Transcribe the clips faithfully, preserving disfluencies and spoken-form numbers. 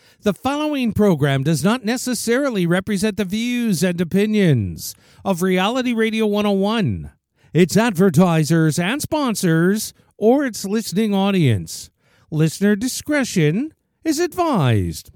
The following program does not necessarily represent the views and opinions of Reality Radio one oh one, its advertisers and sponsors, or its listening audience. Listener discretion is advised.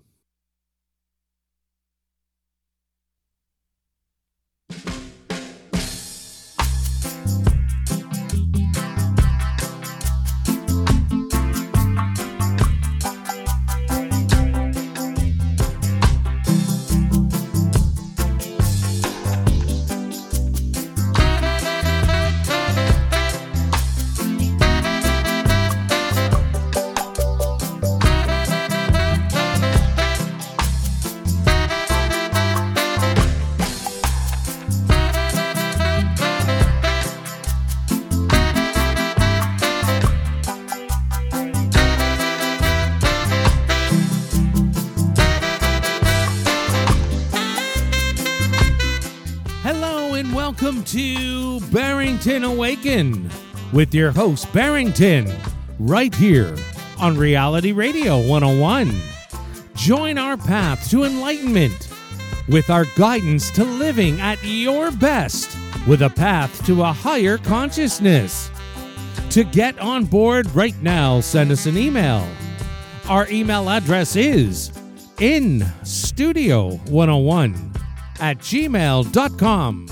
Welcome to Barrington Awaken with your host Barrington, right here on Reality Radio one oh one. Join our path to enlightenment with our guidance to living at your best with a path to a higher consciousness. To get on board right now, send us an email. Our email address is in studio one oh one at gmail dot com.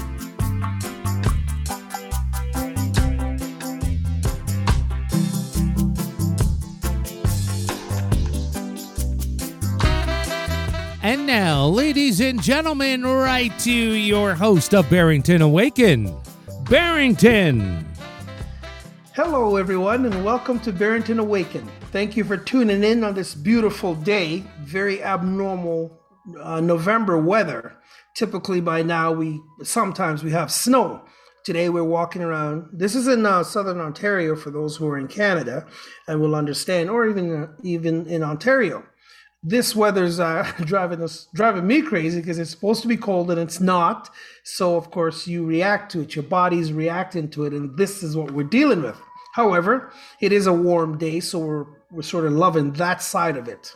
And now, ladies and gentlemen, right to your host of Barrington Awaken, Barrington. Hello, everyone, and welcome to Barrington Awaken. Thank you for tuning in on this beautiful day, very abnormal uh, November weather. Typically by now, we sometimes we have snow. Today we're walking around. This is in uh, southern Ontario for those who are in Canada and will understand, or even uh, even in Ontario. This weather's uh, driving us, driving me crazy because it's supposed to be cold and it's not. So, of course, you react to it. Your body's reacting to it, and this is what we're dealing with. However, it is a warm day, so we're we're sort of loving that side of it.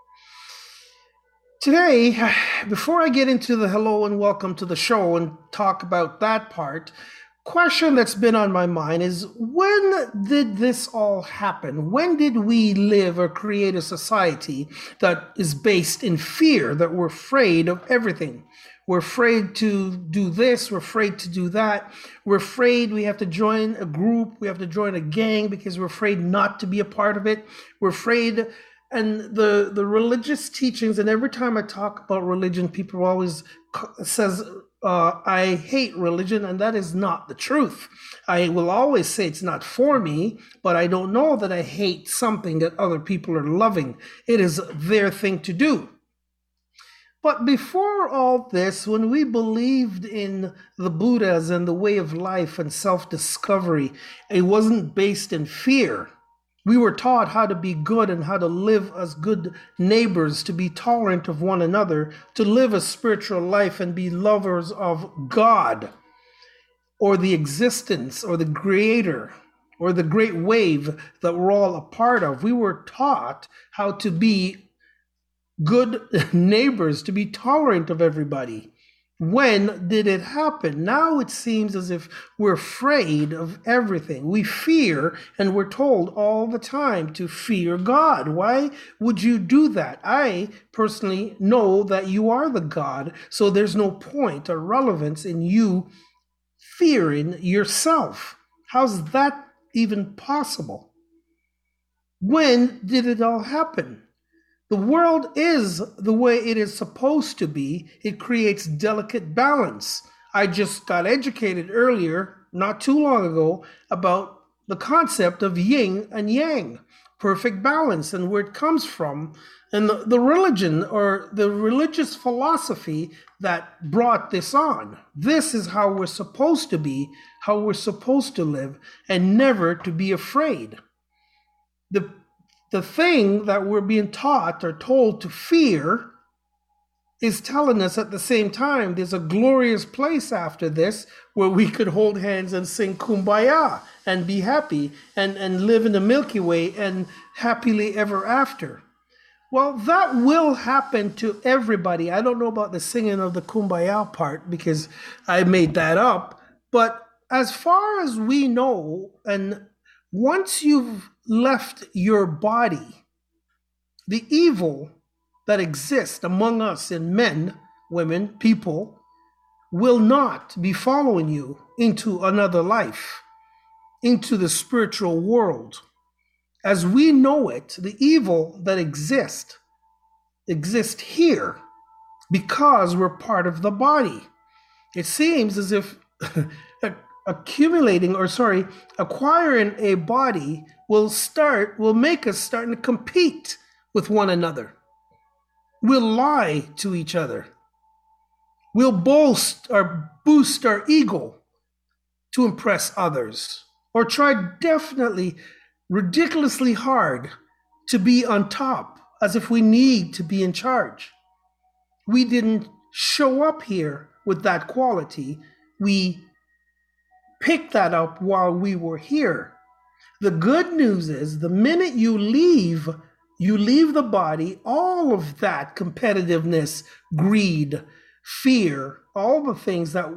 Today, before I get into the hello and welcome to the show and talk about that part, question that's been on my mind is, when did this all happen? When did we live or create a society that is based in fear, that we're afraid of everything? We're afraid to do this, we're afraid to do that. We're afraid we have to join a group, we have to join a gang because we're afraid not to be a part of it. We're afraid, and the, the religious teachings, and every time I talk about religion, people always says, Uh, I hate religion, and that is not the truth. I will always say it's not for me, but I don't know that I hate something that other people are loving. It is their thing to do. But before all this, when we believed in the Buddhas and the way of life and self-discovery, it wasn't based in fear. We were taught how to be good and how to live as good neighbors, to be tolerant of one another, to live a spiritual life and be lovers of God or the existence or the creator or the great wave that we're all a part of. We were taught how to be good neighbors, to be tolerant of everybody. When did it happen? Now it seems as if we're afraid of everything. We fear, and we're told all the time to fear God. Why would you do that? I personally know that you are the God, so there's no point or relevance in you fearing yourself. How's that even possible? When did it all happen? The world is the way it is supposed to be. It creates delicate balance. I just got educated earlier, not too long ago, about the concept of yin and yang, perfect balance, and where it comes from, and the, the religion or the religious philosophy that brought this on. This is how we're supposed to be, how we're supposed to live, and never to be afraid. The The thing that we're being taught or told to fear is telling us at the same time there's a glorious place after this where we could hold hands and sing Kumbaya and be happy and, and live in the Milky Way and happily ever after. Well, that will happen to everybody. I don't know about the singing of the Kumbaya part because I made that up. But as far as we know, and once you've left your body, the evil that exists among us in men, women, people, will not be following you into another life, into the spiritual world. As we know it, the evil that exists, exists here because we're part of the body. It seems as if accumulating, or sorry, acquiring a body will start, will make us starting to compete with one another. We'll lie to each other. We'll boast or boost our ego to impress others, or try definitely ridiculously hard to be on top, as if we need to be in charge. We didn't show up here with that quality. We picked that up while we were here. The good news is the minute you leave, you leave the body, all of that competitiveness, greed, fear, all the things that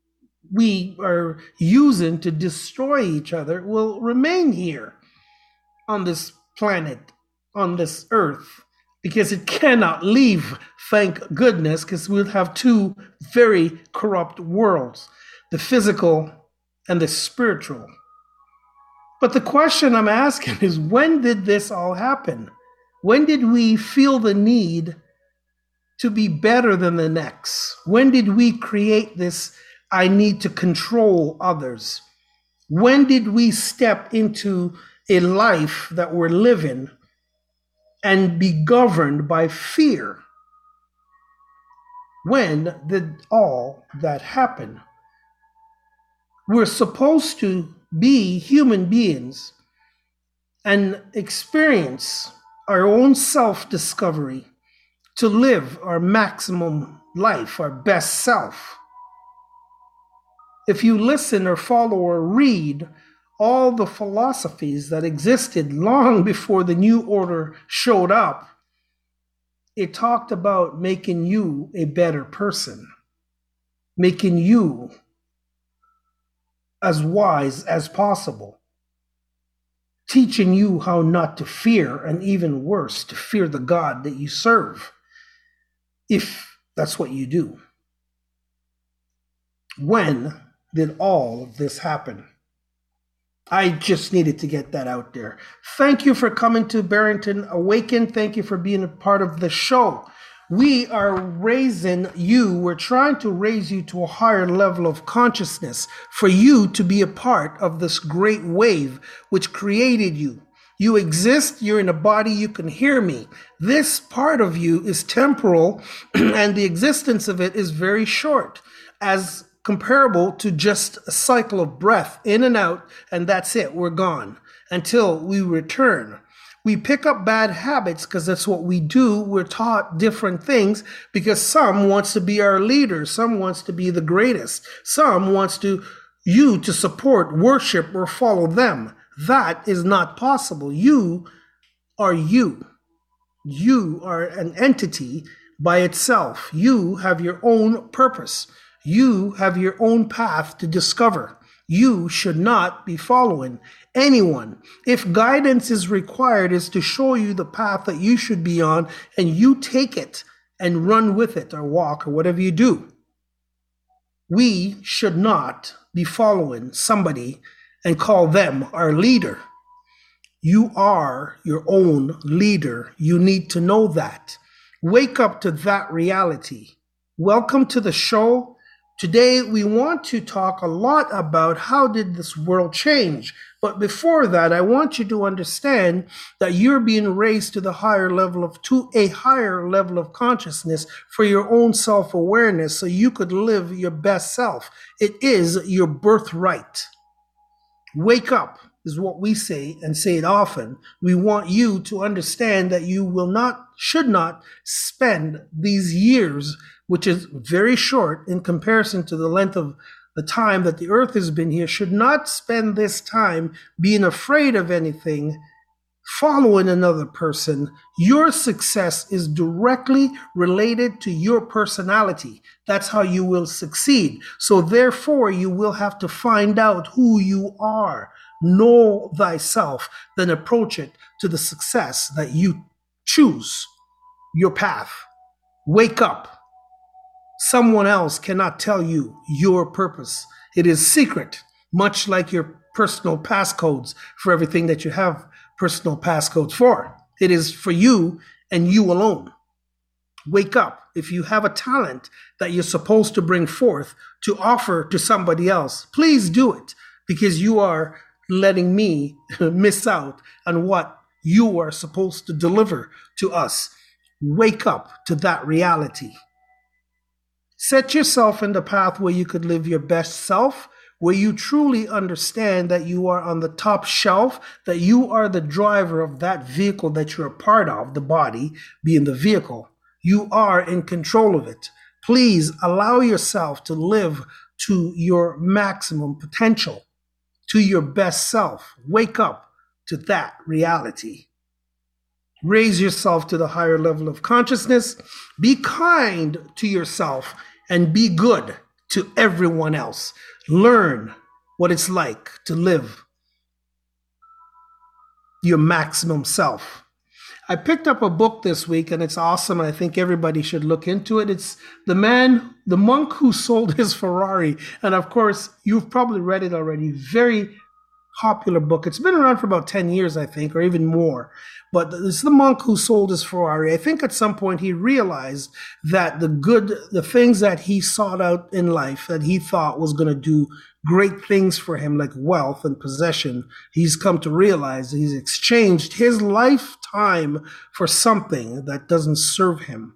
we are using to destroy each other will remain here on this planet, on this earth, because it cannot leave, thank goodness, because we'll have two very corrupt worlds, the physical and the spiritual. But the question I'm asking is, when did this all happen? When did we feel the need to be better than the next? When did we create this, I need to control others? When did we step into a life that we're living and be governed by fear? When did all that happen? We're supposed to be human beings and experience our own self-discovery to live our maximum life, our best self. If you listen or follow or read all the philosophies that existed long before the New Order showed up, it talked about making you a better person, making you as wise as possible, teaching you how not to fear, and even worse, to fear the God that you serve, if that's what you do. When did all of this happen? I just needed to get that out there. Thank you for coming to Barrington Awaken. Thank you for being a part of the show. We are raising you. We're trying to raise you to a higher level of consciousness for you to be a part of this great wave which created you. You exist. You're in a body. You can hear me. This part of you is temporal, and the existence of it is very short, as comparable to just a cycle of breath in and out, and that's it. We're gone until we return. We pick up bad habits because that's what we do. We're taught different things because some wants to be our leader. Some wants to be the greatest. Some wants to you to support, worship, or follow them. That is not possible. You are you. You are an entity by itself. You have your own purpose. You have your own path to discover. You should not be following anyone. If guidance is required, is to show you the path that you should be on, and you take it and run with it, or walk, or whatever you do. We should not be following somebody and call them our leader. You are your own leader. You need to know that. Wake up to that reality. Welcome to the show. Today, we want to talk a lot about how did this world change. But before that, I want you to understand that you're being raised to the higher level of, to a higher level of consciousness for your own self-awareness so you could live your best self. It is your birthright. Wake up is what we say, and say it often. We want you to understand that you will not, should not spend these years, which is very short in comparison to the length of the time that the earth has been here, should not spend this time being afraid of anything, following another person, your success is directly related to your personality. That's how you will succeed. So therefore, you will have to find out who you are, know thyself, then approach it to the success that you choose, your path. Wake up. Someone else cannot tell you your purpose. It is secret, much like your personal passcodes for everything that you have personal passcodes for. It is for you and you alone. Wake up. If you have a talent that you're supposed to bring forth to offer to somebody else, please do it, because you are letting me miss out on what you are supposed to deliver to us. Wake up to that reality. Set yourself in the path where you could live your best self, where you truly understand that you are on the top shelf, that you are the driver of that vehicle that you're a part of, the body being the vehicle. You are in control of it. Please allow yourself to live to your maximum potential, to your best self. Wake up to that reality. Raise yourself to the higher level of consciousness. Be kind to yourself and be good to everyone else. Learn what it's like to live your maximum self. I picked up a book this week and it's awesome. And I think everybody should look into it. It's The Man, the Monk Who Sold His Ferrari. And of course, you've probably read it already. Very popular book. It's been around for about ten years, I think, or even more. But it's the monk who sold his Ferrari. I think at some point he realized that the good, the things that he sought out in life that he thought was going to do great things for him, like wealth and possession, he's come to realize that he's exchanged his lifetime for something that doesn't serve him.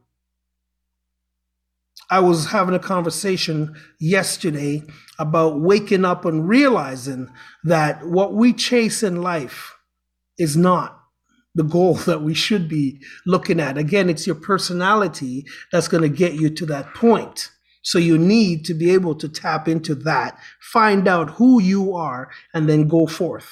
I was having a conversation yesterday about waking up and realizing that what we chase in life is not the goal that we should be looking at. Again, it's your personality that's going to get you to that point. So you need to be able to tap into that, find out who you are, and then go forth.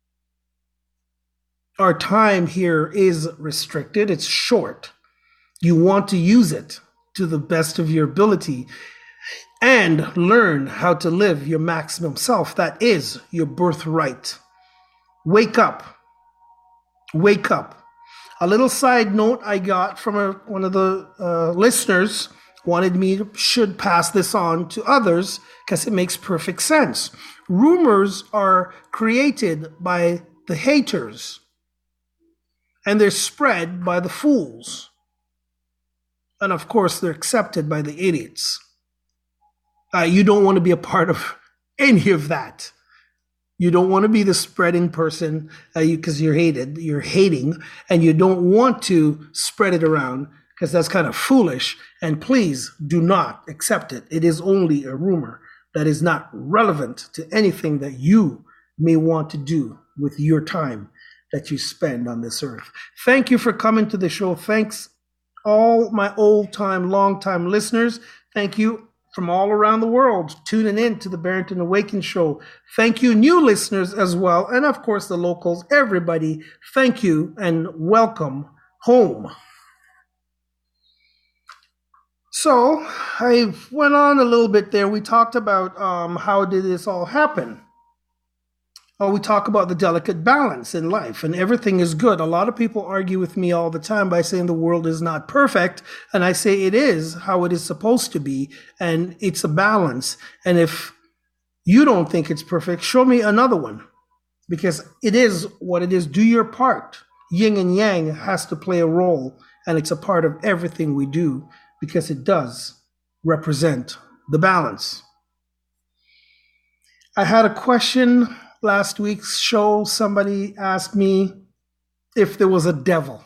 Our time here is restricted. It's short. You want to use it to the best of your ability and learn how to live your maximum self. That is your birthright. Wake up. Wake up. A little side note I got from a, one of the uh, listeners wanted me to should pass this on to others because it makes perfect sense. Rumors are created by the haters and they're spread by the fools. And of course, they're accepted by the idiots. Uh, you don't want to be a part of any of that. You don't want to be the spreading person because uh, you, you're hated, you're hating, and you don't want to spread it around because that's kind of foolish. And please do not accept it. It is only a rumor that is not relevant to anything that you may want to do with your time that you spend on this earth. Thank you for coming to the show. Thanks, all my old-time, long-time listeners. Thank you from all around the world tuning in to the Barrington Awaken Show. Thank you, new listeners as well. And of course, the locals, everybody, thank you and welcome home. So I went on a little bit there. We talked about um, how did this all happen? Oh, we talk about the delicate balance in life and everything is good. A lot of people argue with me all the time by saying the world is not perfect. And I say it is how it is supposed to be. And it's a balance. And if you don't think it's perfect, show me another one, because it is what it is. Do your part. Yin and yang has to play a role, and it's a part of everything we do because it does represent the balance. I had a question last week's show. Somebody asked me if there was a devil.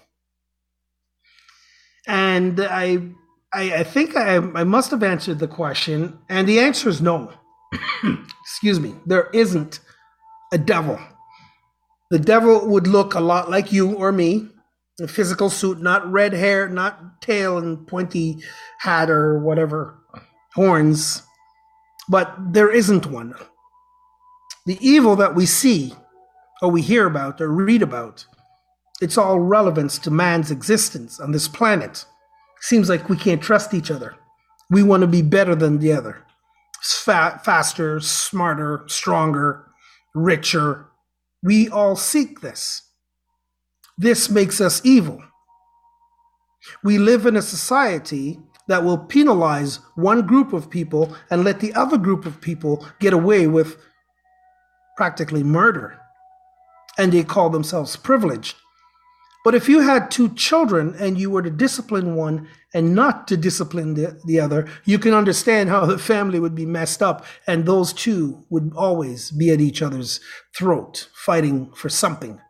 And I I, I think I, I must have answered the question. And the answer is no. Excuse me. There isn't a devil. The devil would look a lot like you or me. A physical suit, not red hair, not tail and pointy hat or whatever, horns. But there isn't one. The evil that we see or we hear about or read about It's all relevance to man's existence on this planet. Seems like we can't trust each other. We want to be better than the other. Fa- faster, smarter, stronger, richer. We all seek this. This makes us evil. We live in a society that will penalize one group of people and let the other group of people get away with practically murder. And they call themselves privileged. But if you had two children and you were to discipline one and not to discipline the, the other, you can understand how the family would be messed up, and those two would always be at each other's throat, fighting for something.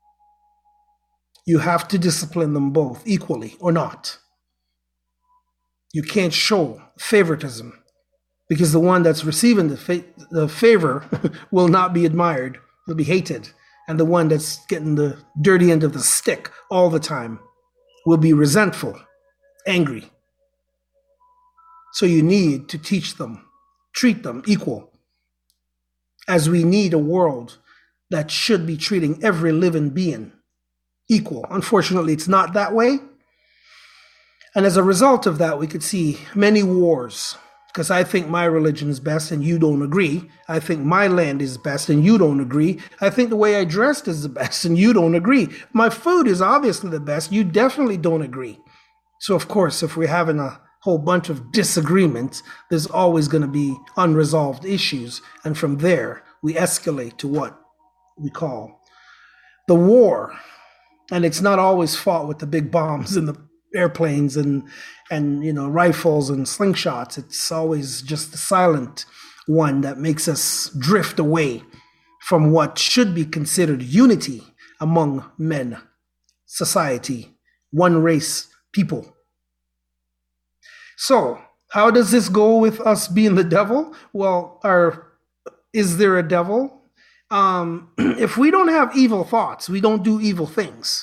You have to discipline them both equally or not. You can't show favoritism, because the one that's receiving the, fa- the favor will not be admired, will be hated. And the one that's getting the dirty end of the stick all the time will be resentful, angry. So you need to teach them, treat them equal, as we need a world that should be treating every living being equal. Unfortunately, it's not that way. And as a result of that, we could see many wars, because I think my religion is best and you don't agree. I think my land is best and you don't agree. I think the way I dressed is the best and you don't agree. My food is obviously the best. You definitely don't agree. So, of course, if we're having a whole bunch of disagreements, there's always going to be unresolved issues. And from there, we escalate to what we call the war. And it's not always fought with the big bombs and the airplanes and and you know rifles and slingshots. It's always just the silent one that makes us drift away from what should be considered unity among men, society, one race, people. So how does this go with us being the devil? Well, are is there a devil? Um, if we don't have evil thoughts, we don't do evil things.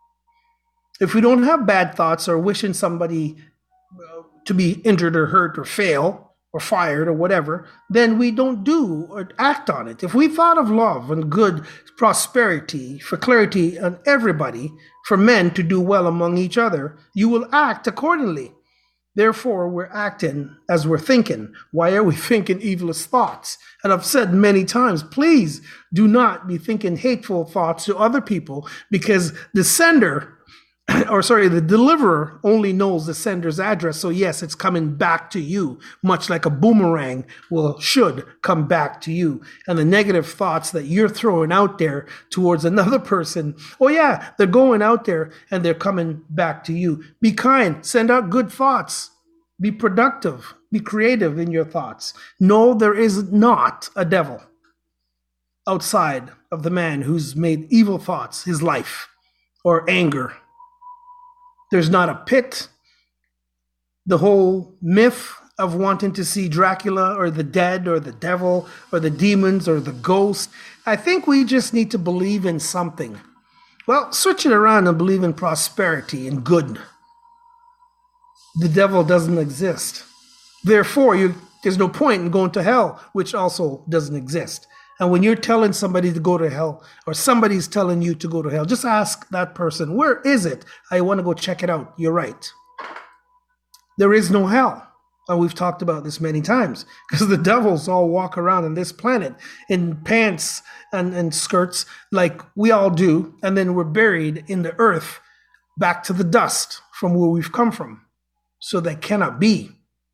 If we don't have bad thoughts or wishing somebody to be injured or hurt or fail or fired or whatever, then we don't do or act on it. If we thought of love and good prosperity, for clarity on everybody, for men to do well among each other, you will act accordingly. Therefore, we're acting as we're thinking. Why are we thinking evilest thoughts? And I've said many times, please do not be thinking hateful thoughts to other people, because the sender or sorry, the deliverer only knows the sender's address. So yes, it's coming back to you, much like a boomerang will, should come back to you. And the negative thoughts that you're throwing out there towards another person, oh yeah, they're going out there and they're coming back to you. Be kind, send out good thoughts, be productive, be creative in your thoughts. No, there is not a devil outside of the man who's made evil thoughts his life, or anger. There's not a pit. The whole myth of wanting to see Dracula or the dead or the devil or the demons or the ghost, I think we just need to believe in something. Well, switch it around and believe in prosperity and good. The devil doesn't exist. Therefore, you, there's no point in going to hell, which also doesn't exist. And when you're telling somebody to go to hell, or somebody's telling you to go to hell, just ask that person, where is it? I want to go check it out. You're right. There is no hell. And we've talked about this many times, because the devils all walk around on this planet in pants and, and skirts like we all do. And then we're buried in the earth back to the dust from where we've come from. So there cannot be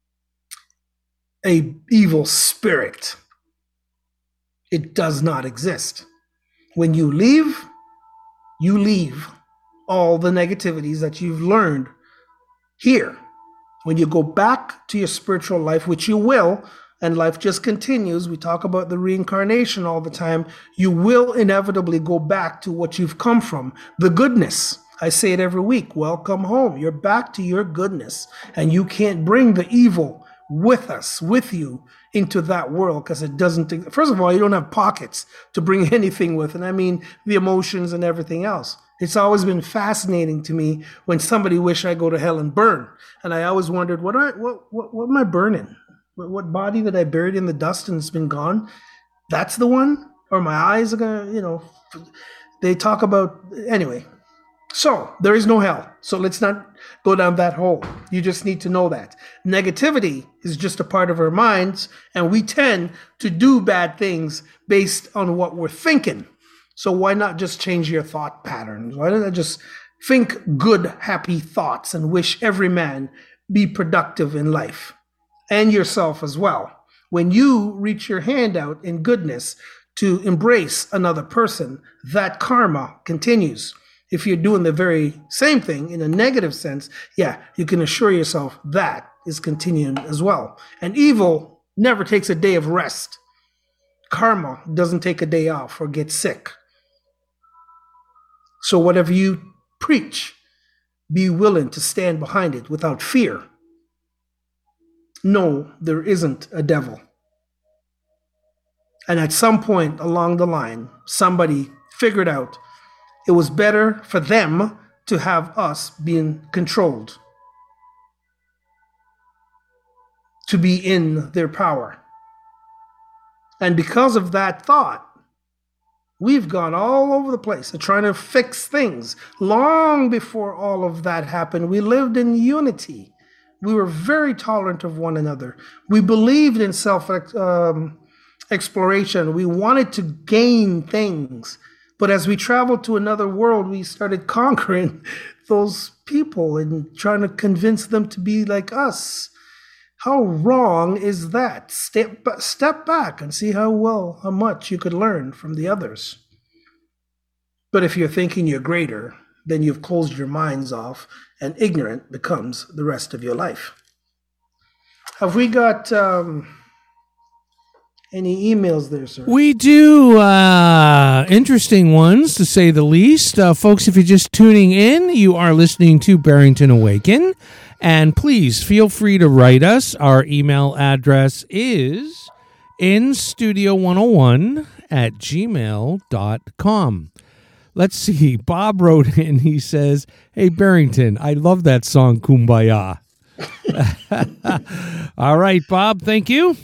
a evil spirit. It does not exist. When you leave, you leave all the negativities that you've learned here. When you go back to your spiritual life, which you will, and life just continues, we talk about the reincarnation all the time, you will inevitably go back to what you've come from, the goodness. I say it every week, welcome home. You're back to your goodness, and you can't bring the evil with us, with you, into that world, because it doesn't, first of all, you don't have pockets to bring anything with, and I mean the emotions and everything else. It's always been fascinating to me when somebody wish I go to hell and burn, and I always wondered, what I, what, what, what am I burning? What, what body that I buried in the dust and it's been gone? That's the one? Or my eyes are gonna, you know, they talk about, anyway, So there is no hell. So let's not go down that hole. You just need to know that. Negativity is just a part of our minds, and we tend to do bad things based on what we're thinking. So why not just change your thought patterns? Why don't I just think good, happy thoughts and wish every man be productive in life, and yourself as well. When you reach your hand out in goodness to embrace another person, that karma continues. If you're doing the very same thing in a negative sense, yeah, you can assure yourself that is continuing as well. And evil never takes a day of rest. Karma doesn't take a day off or get sick. So whatever you preach, be willing to stand behind it without fear. No, there isn't a devil. And at some point along the line, somebody figured out it was better for them to have us being controlled, to be in their power. And because of that thought, we've gone all over the place and trying to fix things. Long before all of that happened, we lived in unity. We were very tolerant of one another. We believed in self um, exploration. We wanted to gain things. But as we traveled to another world, we started conquering those people and trying to convince them to be like us. How wrong is that? Step, step back and see how well, how much you could learn from the others. But if you're thinking you're greater, then you've closed your minds off, and ignorant becomes the rest of your life. Have we got um, any emails there, sir? We do. Uh, interesting ones, to say the least. Uh, folks, if you're just tuning in, you are listening to Barrington Awaken. And please feel free to write us. Our email address is in studio one oh one at gmail dot com. Let's see. Bob wrote in. He says, "Hey, Barrington, I love that song, Kumbaya." All right, Bob. Thank you.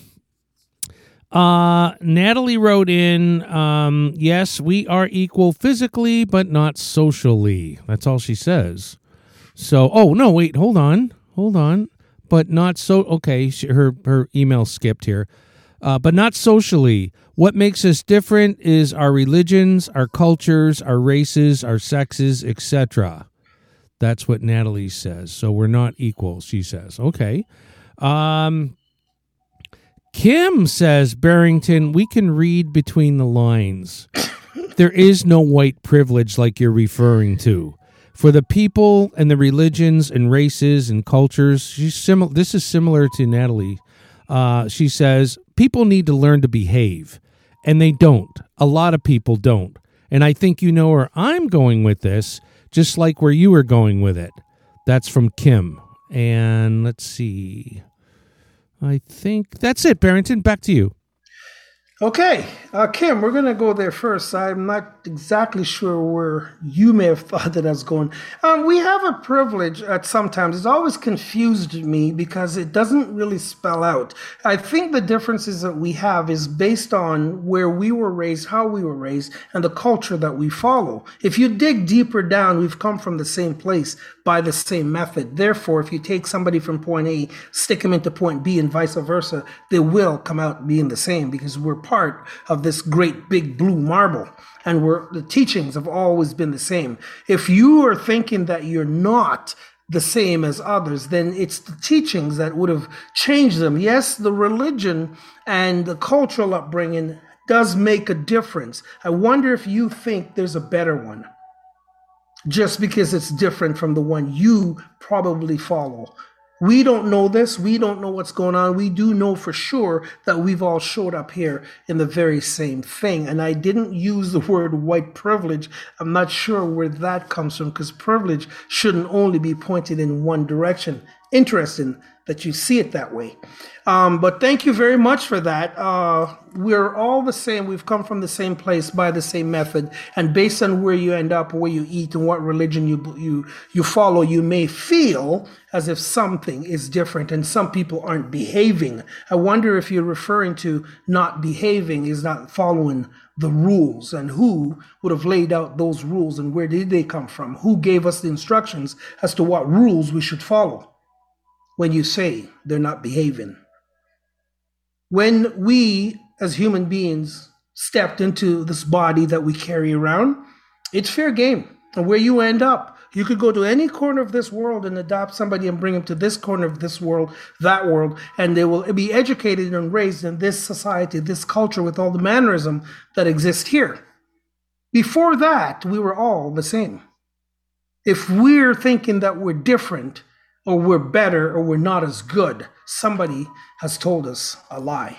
Uh, Natalie wrote in, um, yes, we are equal physically, but not socially. That's all she says. So, oh, no, wait, hold on. Hold on. But not so, okay, she, her, her email skipped here. Uh, but not socially. What makes us different is our religions, our cultures, our races, our sexes, et cetera. That's what Natalie says. So we're not equal, she says. Okay. Um, Kim says, Barrington, we can read between the lines. There is no white privilege like you're referring to. For the people and the religions and races and cultures, she's simil- this is similar to Natalie. Uh, she says, people need to learn to behave, and they don't. A lot of people don't. And I think you know where I'm going with this, just like where you were going with it. That's from Kim. And let's see. I think that's it, Barrington. Back to you. Okay, uh, Kim, we're going to go there first. I'm not exactly sure where you may have thought that I was going. Um, we have a privilege at sometimes. It's always confused me because it doesn't really spell out. I think the differences that we have is based on where we were raised, how we were raised, and the culture that we follow. If you dig deeper down, we've come from the same place by the same method. Therefore, if you take somebody from point A, stick them into point B, and vice versa, they will come out being the same because we're part of this great big blue marble, and we're, the teachings have always been the same. If you are thinking that you're not the same as others, then it's the teachings that would have changed them. Yes, the religion and the cultural upbringing does make a difference. I wonder if you think there's a better one, just because it's different from the one you probably follow. We don't know this. We don't know what's going on. We do know for sure that we've all showed up here in the very same thing. And I didn't use the word white privilege. I'm not sure where that comes from, because privilege shouldn't only be pointed in one direction. interesting that you see it that way. Um, but thank you very much for that. Uh, we're all the same. We've come from the same place by the same method. And based on where you end up, where you eat, and what religion you you you follow, you may feel as if something is different and some people aren't behaving. I wonder if you're referring to not behaving is not following the rules, and who would have laid out those rules and where did they come from? Who gave us the instructions as to what rules we should follow when you say they're not behaving? When we as human beings stepped into this body that we carry around, it's fair game. And where you end up, you could go to any corner of this world and adopt somebody and bring them to this corner of this world, that world, and they will be educated and raised in this society, this culture with all the mannerism that exist here. Before that, we were all the same. If we're thinking that we're different or we're better or we're not as good, somebody has told us a lie.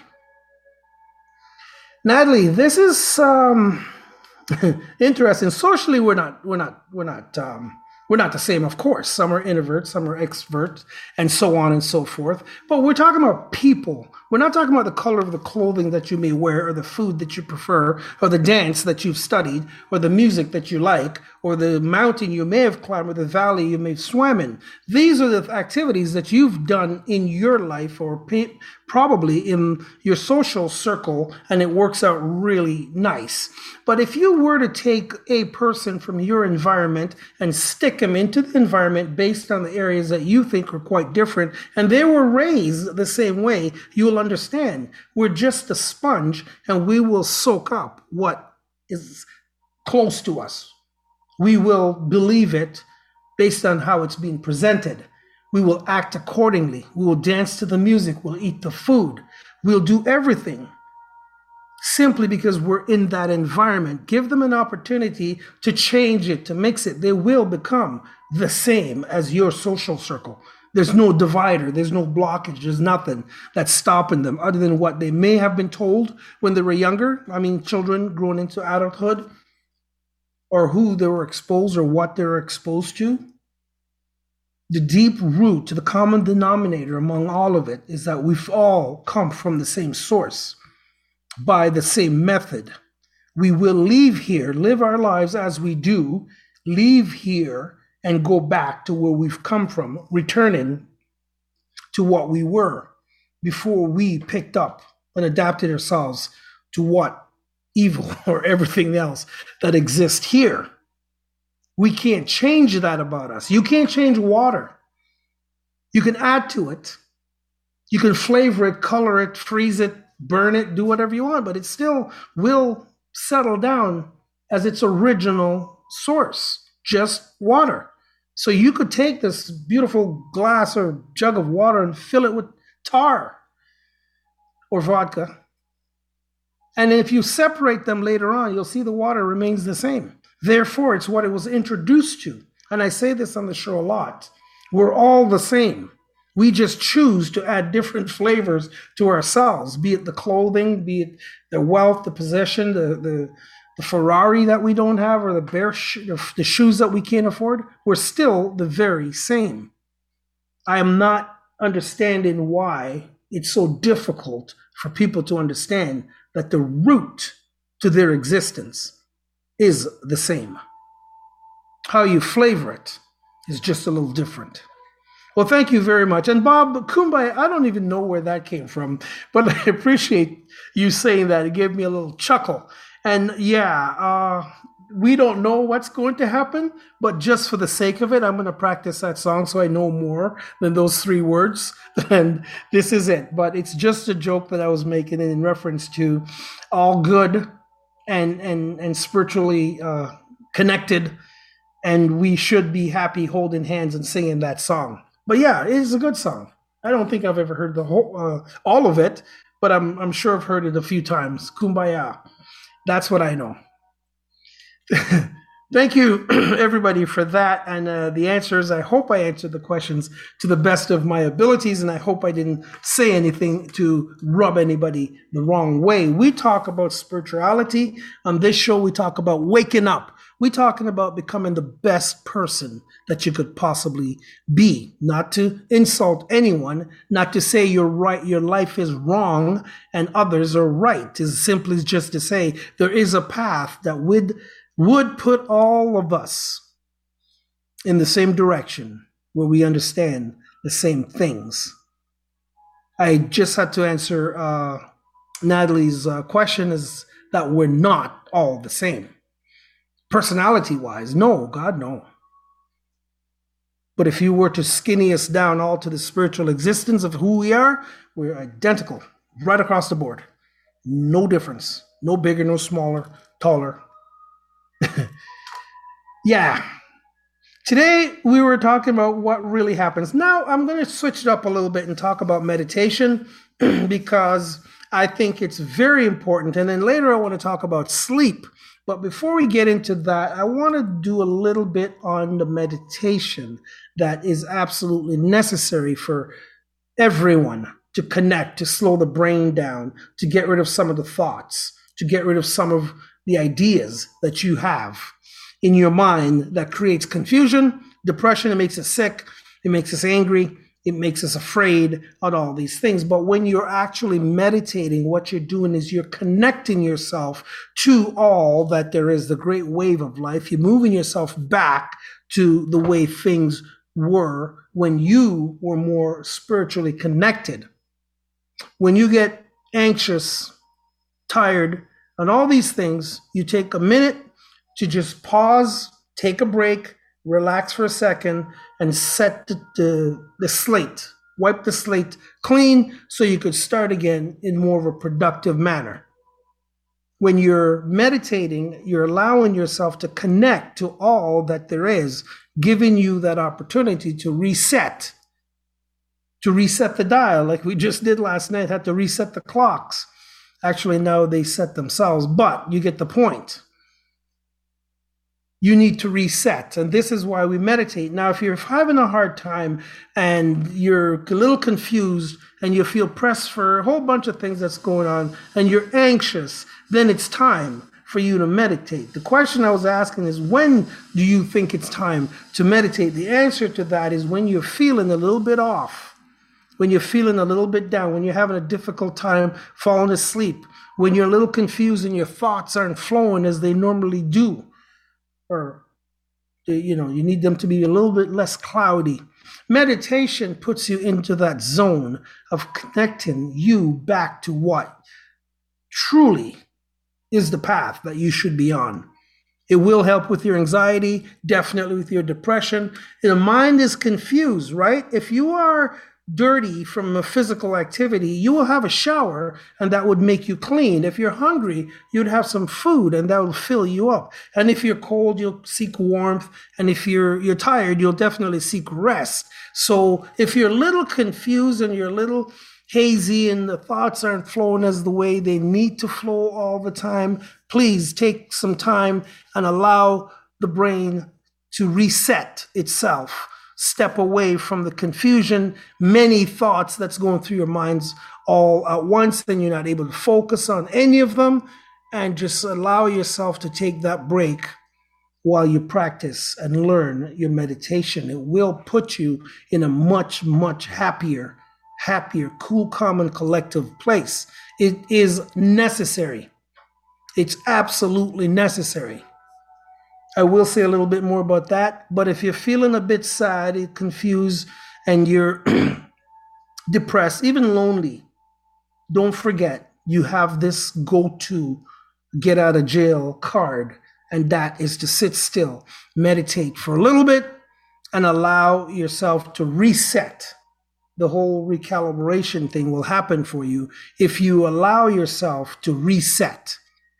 Natalie, this is um, interesting. Socially, we're not, we're not, we're not, um, we're not the same, of course. Some are introverts, some are extroverts, and so on and so forth. But we're talking about people. We're not talking about the color of the clothing that you may wear, or the food that you prefer, or the dance that you've studied, or the music that you like, or the mountain you may have climbed, or the valley you may have swam in. These are the activities that you've done in your life, or pe- probably in your social circle, and it works out really nice. But if you were to take a person from your environment and stick them into the environment based on the areas that you think are quite different, and they were raised the same way, you will understand we're just a sponge, and we will soak up what is close to us. We will believe it based on how it's being presented. We will act accordingly. We will dance to the music. We'll eat the food. We'll do everything simply because we're in that environment. Give them an opportunity to change it, to mix it. They will become the same as your social circle. There's no divider. There's no blockage. There's nothing that's stopping them other than what they may have been told when they were younger. I mean, children growing into adulthood, or who they were exposed or what they were exposed to. The deep root, the common denominator among all of it is that we've all come from the same source by the same method. We will leave here, live our lives as we do, leave here and go back to where we've come from, returning to what we were before we picked up and adapted ourselves to what evil or everything else that exists here. We can't change that about us. You can't change water. You can add to it. You can flavor it, color it, freeze it, burn it, do whatever you want, but it still will settle down as its original source, just water. So you could take this beautiful glass or jug of water and fill it with tar or vodka. And if you separate them later on, you'll see the water remains the same. Therefore, it's what it was introduced to. And I say this on the show a lot. We're all the same. We just choose to add different flavors to ourselves, be it the clothing, be it the wealth, the possession, the, the, the Ferrari that we don't have, or the bear sh- the shoes that we can't afford. We're still the very same. I am not understanding why it's so difficult for people to understand that the root to their existence is the same. How you flavor it is just a little different. Well, thank you very much. And Bob, Kumbaya, I don't even know where that came from, but I appreciate you saying that. It gave me a little chuckle. And yeah, uh, we don't know what's going to happen, but just for the sake of it, I'm going to practice that song so I know more than those three words. And this is it. But it's just a joke that I was making in reference to all good and and and spiritually uh, connected, and we should be happy holding hands and singing that song. But yeah, it is a good song. I don't think I've ever heard the whole uh, all of it, but I'm I'm sure I've heard it a few times. Kumbaya. That's what I know. Thank you, everybody, for that. And uh, the answers, I hope I answered the questions to the best of my abilities, and I hope I didn't say anything to rub anybody the wrong way. We talk about spirituality. On this show, we talk about waking up. We're talking about becoming the best person that you could possibly be, not to insult anyone, not to say you're right, your life is wrong and others are right. It's simply just to say there is a path that would would put all of us in the same direction where we understand the same things. I just had to answer uh, Natalie's uh, question is that we're not all the same. Personality-wise, no, God, no. But if you were to skinny us down all to the spiritual existence of who we are, we're identical, right across the board. No difference. No bigger, no smaller, taller. Yeah. Today we were talking about what really happens. Now I'm going to switch it up a little bit and talk about meditation because I think it's very important. And then later I want to talk about sleep. But before we get into that, I want to do a little bit on the meditation that is absolutely necessary for everyone to connect, to slow the brain down, to get rid of some of the thoughts, to get rid of some of the ideas that you have in your mind that creates confusion, depression. It makes us sick. It makes us angry. It makes us afraid of all these things. But when you're actually meditating, what you're doing is you're connecting yourself to all that there is, the great wave of life. You're moving yourself back to the way things were when you were more spiritually connected. When you get anxious, tired, and all these things, you take a minute to just pause, take a break, relax for a second, and set the, the, the slate, wipe the slate clean so you could start again in more of a productive manner. When you're meditating, you're allowing yourself to connect to all that there is, giving you that opportunity to reset, to reset the dial like we just did last night, had to reset the clocks. Actually, now they set themselves, but you get the point. You need to reset. And this is why we meditate. Now, if you're having a hard time and you're a little confused and you feel pressed for a whole bunch of things that's going on and you're anxious, then it's time for you to meditate. The question I was asking is, when do you think it's time to meditate? The answer to that is when you're feeling a little bit off, when you're feeling a little bit down, when you're having a difficult time falling asleep, when you're a little confused and your thoughts aren't flowing as they normally do. Or, you know, you need them to be a little bit less cloudy. Meditation puts you into that zone of connecting you back to what truly is the path that you should be on. It will help with your anxiety, definitely with your depression. The mind is confused, right? If you are dirty from a physical activity, you will have a shower and that would make you clean. If you're hungry, you'd have some food and that will fill you up. And if you're cold, you'll seek warmth. And if you're you're tired, you'll definitely seek rest. So if you're a little confused and you're a little hazy and the thoughts aren't flowing as the way they need to flow all the time, please take some time and allow the brain to reset itself. Step away from the confusion, many thoughts that's going through your minds all at once, then you're not able to focus on any of them, and just allow yourself to take that break while you practice and learn your meditation. It will put you in a much, much happier, happier, cool, calm, and collective place. It is necessary. It's absolutely necessary. I will say a little bit more about that, but if you're feeling a bit sad, confused, and you're depressed, even lonely, don't forget you have this go-to get out of jail card, and that is to sit still, meditate for a little bit, and allow yourself to reset. The whole recalibration thing will happen for you if you allow yourself to reset.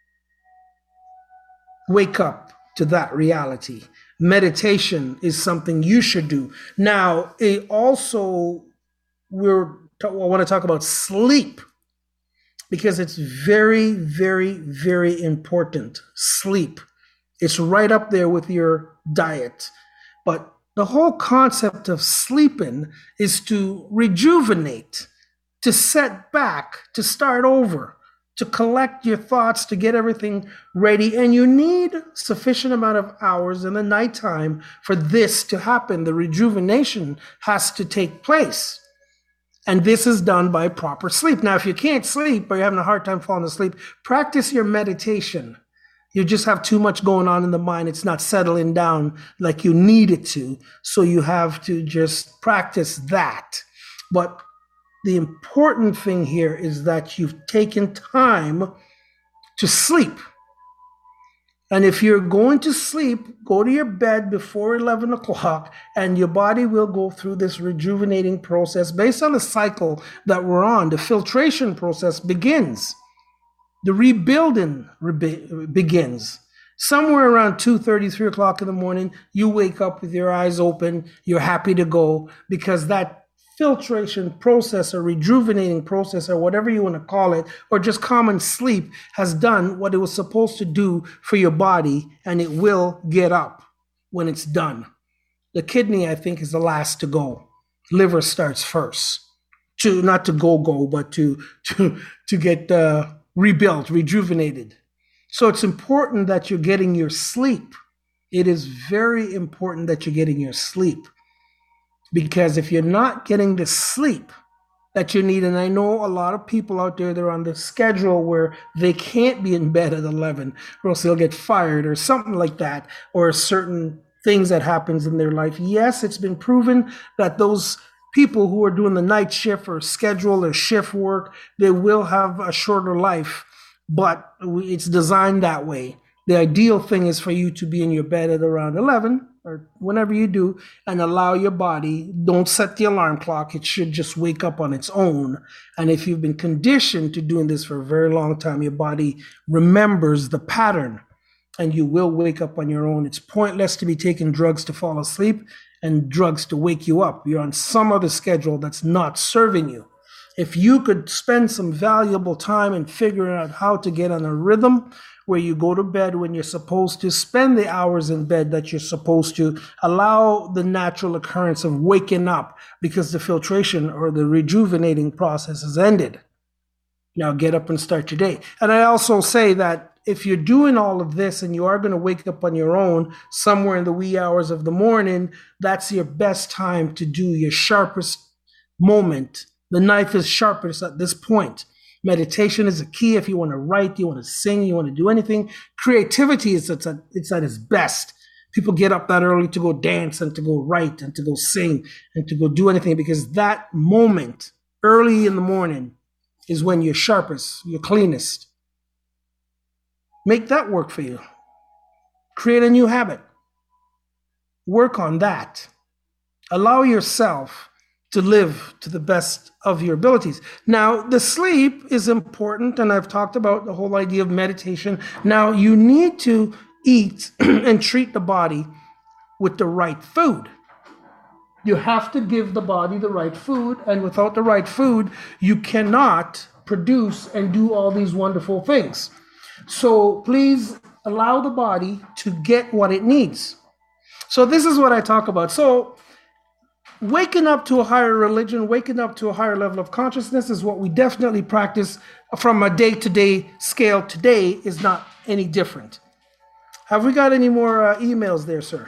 Wake up to that reality. Meditation is something you should do. Now, it also, we're, I want to talk about sleep because it's very, very, very important. Sleep It's right up there with your diet. But the whole concept of sleeping is to rejuvenate, to set back, to start over, to collect your thoughts, to get everything ready. And you need sufficient amount of hours in the nighttime for this to happen. The rejuvenation has to take place. And this is done by proper sleep. Now, if you can't sleep or you're having a hard time falling asleep, practice your meditation. You just have too much going on in the mind. It's not settling down like you need it to. So you have to just practice that. But the important thing here is that you've taken time to sleep. And if you're going to sleep, go to your bed before eleven o'clock, and your body will go through this rejuvenating process based on the cycle that we're on. The filtration process begins. The rebuilding re- begins. Somewhere around two thirty, three o'clock in the morning, you wake up with your eyes open. You're happy to go because that filtration process or rejuvenating process or whatever you want to call it, or just common sleep, has done what it was supposed to do for your body, and it will get up when it's done. The kidney, I think, is the last to go. Liver starts first. To not to go go, but to to to get uh, rebuilt, rejuvenated. So it's important that you're getting your sleep. It is very important that you're getting your sleep. Because if you're not getting the sleep that you need, and I know a lot of people out there, they're on the schedule where they can't be in bed at eleven or else they'll get fired or something like that, or certain things that happens in their life. Yes, it's been proven that those people who are doing the night shift or schedule or shift work, they will have a shorter life, but it's designed that way. The ideal thing is for you to be in your bed at around eleven or whenever you do, and allow your body, don't set the alarm clock. It should just wake up on its own. And if you've been conditioned to doing this for a very long time, your body remembers the pattern and you will wake up on your own. It's pointless to be taking drugs to fall asleep and drugs to wake you up. You're on some other schedule that's not serving you. If you could spend some valuable time in figuring out how to get on a rhythm where you go to bed when you're supposed to, spend the hours in bed that you're supposed to, allow the natural occurrence of waking up because the filtration or the rejuvenating process has ended. Now get up and start your day. And I also say that if you're doing all of this and you are going to wake up on your own somewhere in the wee hours of the morning, that's your best time to do your sharpest moment. The knife is sharpest at this point. Meditation is a key if you want to write, you want to sing, you want to do anything. Creativity is it's at, it's at its best. People get up that early to go dance and to go write and to go sing and to go do anything because that moment early in the morning is when you're sharpest, you're cleanest. Make that work for you. Create a new habit. Work on that. Allow yourself to live to the best of your abilities. Now, the sleep is important, and I've talked about the whole idea of meditation. Now, you need to eat and treat the body with the right food. You have to give the body the right food, and without the right food, you cannot produce and do all these wonderful things. So please allow the body to get what it needs. So this is what I talk about. So waking up to a higher religion, waking up to a higher level of consciousness is what we definitely practice from a day-to-day scale today is not any different. Have we got any more uh, emails there, sir?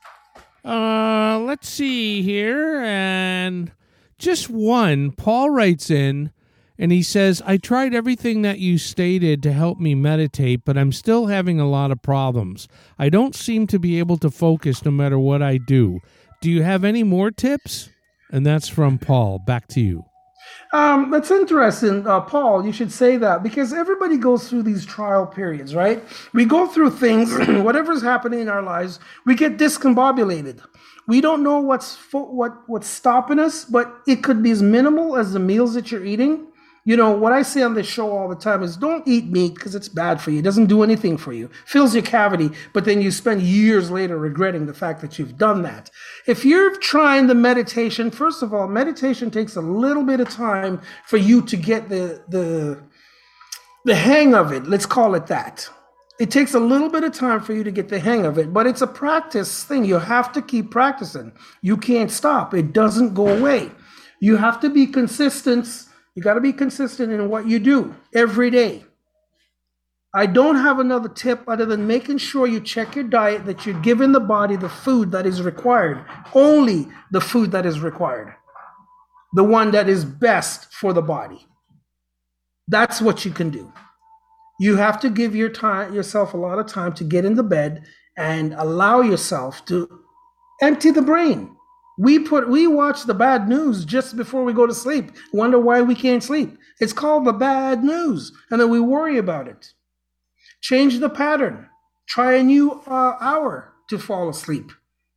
Uh, let's see here. And just one. Paul writes in and he says, I tried everything that you stated to help me meditate, but I'm still having a lot of problems. I don't seem to be able to focus no matter what I do. Do you have any more tips? And that's from Paul. Back to you. Um, that's interesting, uh, Paul. You should say that because everybody goes through these trial periods, right? We go through things, whatever's happening in our lives, we get discombobulated. We don't know what's fo- what what's stopping us, but it could be as minimal as the meals that you're eating. You know, what I say on this show all the time is don't eat meat because it's bad for you. It doesn't do anything for you. Fills your cavity, but then you spend years later regretting the fact that you've done that. If you're trying the meditation, first of all, meditation takes a little bit of time for you to get the the, the hang of it. Let's call it that. It takes a little bit of time for you to get the hang of it, but it's a practice thing. You have to keep practicing. You can't stop. It doesn't go away. You have to be consistent. You got to be consistent in what you do every day. I don't have another tip other than making sure you check your diet, that you're giving the body the food that is required, only the food that is required, the one that is best for the body. That's what you can do. You have to give your time, yourself a lot of time to get into bed and allow yourself to empty the brain. We put we watch the bad news just before we go to sleep. Wonder why we can't sleep. It's called the bad news, and then we worry about it. Change the pattern. Try a new uh, hour to fall asleep.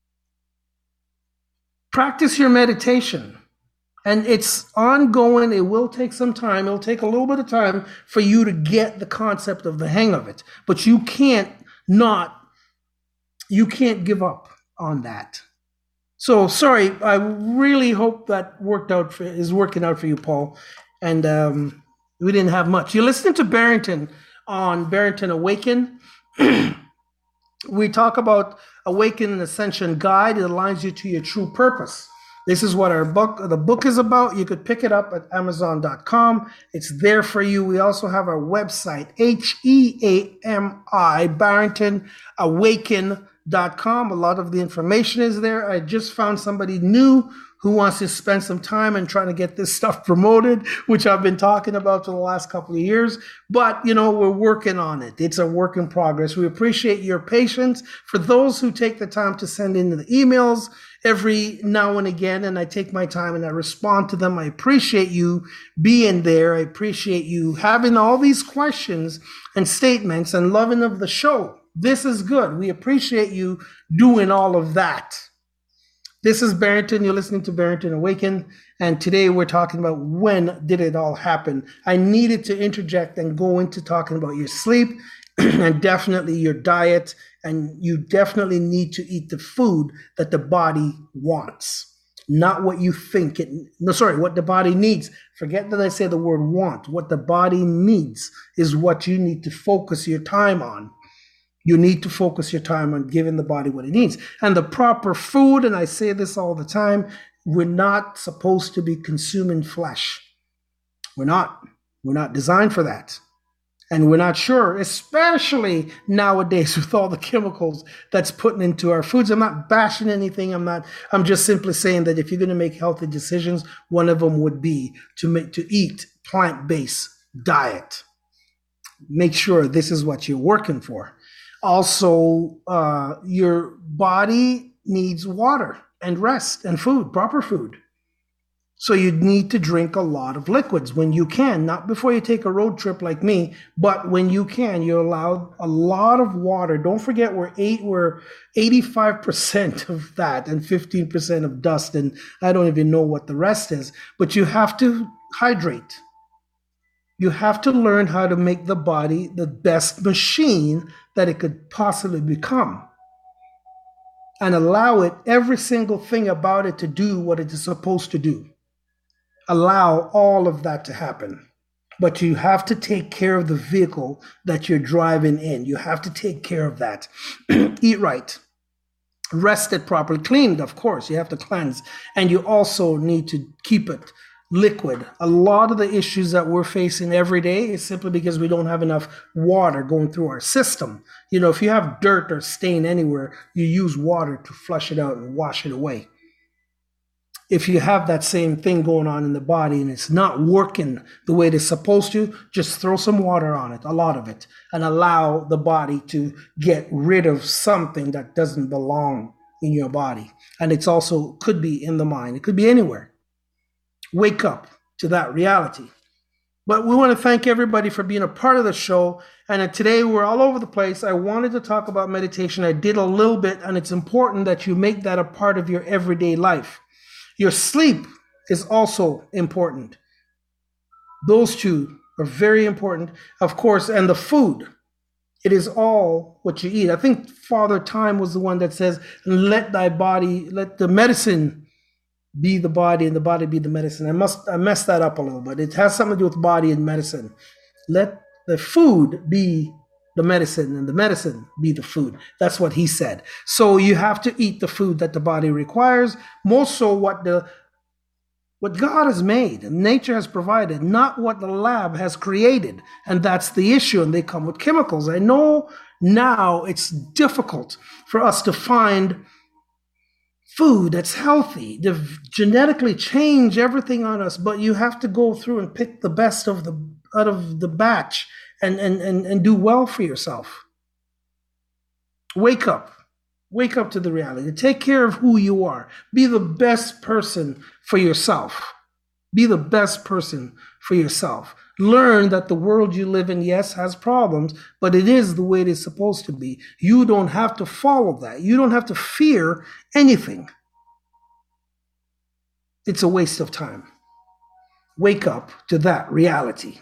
Practice your meditation. And it's ongoing. It will take some time. It'll take a little bit of time for you to get the concept of the hang of it. But you can't not, you can't give up on that. So sorry, I really hope that worked out for, is working out for you, Paul. And um, we didn't have much. You're listening to Barrington on Barrington Awaken. We talk about Awaken and Ascension Guide. It aligns you to your true purpose. This is what our book, the book is about. You could pick it up at amazon dot com. It's there for you. We also have our website, H E A M I, Barrington Awaken dot com. A lot of the information is there. I just found somebody new who wants to spend some time and trying to get this stuff promoted, which I've been talking about for the last couple of years. But, you know, we're working on it. It's a work in progress. We appreciate your patience. For those who take the time to send in the emails every now and again, and I take my time and I respond to them, I appreciate you being there. I appreciate you having all these questions and statements and loving of the show. This is good. We appreciate you doing all of that. This is Barrington. You're listening to Barrington Awaken. And today we're talking about when did it all happen. I needed to interject and go into talking about your sleep and definitely your diet. And you definitely need to eat the food that the body wants, not what you think it, no, sorry, what the body needs. Forget that I say the word want. What the body needs is what you need to focus your time on. You need to focus your time on giving the body what it needs. And the proper food, and I say this all the time, we're not supposed to be consuming flesh. We're not. We're not designed for that. And we're not sure, especially nowadays with all the chemicals that's putting into our foods. I'm not bashing anything. I'm not, I'm just simply saying that if you're going to make healthy decisions, one of them would be to make, to eat plant-based diet. Make sure this is what you're working for. Also, uh, your body needs water and rest and food, proper food. So you need to drink a lot of liquids when you can, not before you take a road trip like me, but when you can, you're allowed a lot of water. Don't forget we're eight, we're eighty-five percent of that and fifteen percent of dust. And I don't even know what the rest is, but you have to hydrate. You have to learn how to make the body the best machine that it could possibly become. And allow it, every single thing about it, to do what it is supposed to do. Allow all of that to happen. But you have to take care of the vehicle that you're driving in. You have to take care of that. Eat right. Rest it properly. Clean it, of course. You have to cleanse. And you also need to keep it liquid. A lot of the issues that we're facing every day is simply because we don't have enough water going through our system. You know, if you have dirt or stain anywhere, you use water to flush it out and wash it away. If you have that same thing going on in the body and it's not working the way it's supposed to, just throw some water on it, a lot of it, and allow the body to get rid of something that doesn't belong in your body. And it's also could be in the mind. It could be anywhere. Wake up to that reality. But we want to thank everybody for being a part of the show. And today we're all over the place. I wanted to talk about meditation. I did a little bit, and it's important that you make that a part of your everyday life. Your sleep is also important. Those two are very important, of course, and the food. It is all what you eat. I think Father Time was the one that says, let thy body, let the medicine be the body and the body be the medicine. I must I messed that up a little bit. It has something to do with body and medicine. Let the food be the medicine, and the medicine be the food. That's what he said. So you have to eat the food that the body requires, more so what the what God has made and nature has provided, not what the lab has created. And that's the issue. And they come with chemicals. I know now it's difficult for us to find food that's healthy, to genetically change everything on us, but you have to go through and pick the best of the out of the batch and and and, and do well for yourself. Wake up. Wake up to the reality. Take care of who you are. Be the best person for yourself. Be the best person for yourself. Learn that the world you live in, yes, has problems, but it is the way it is supposed to be. You don't have to follow that. You don't have to fear anything. It's a waste of time. Wake up to that reality.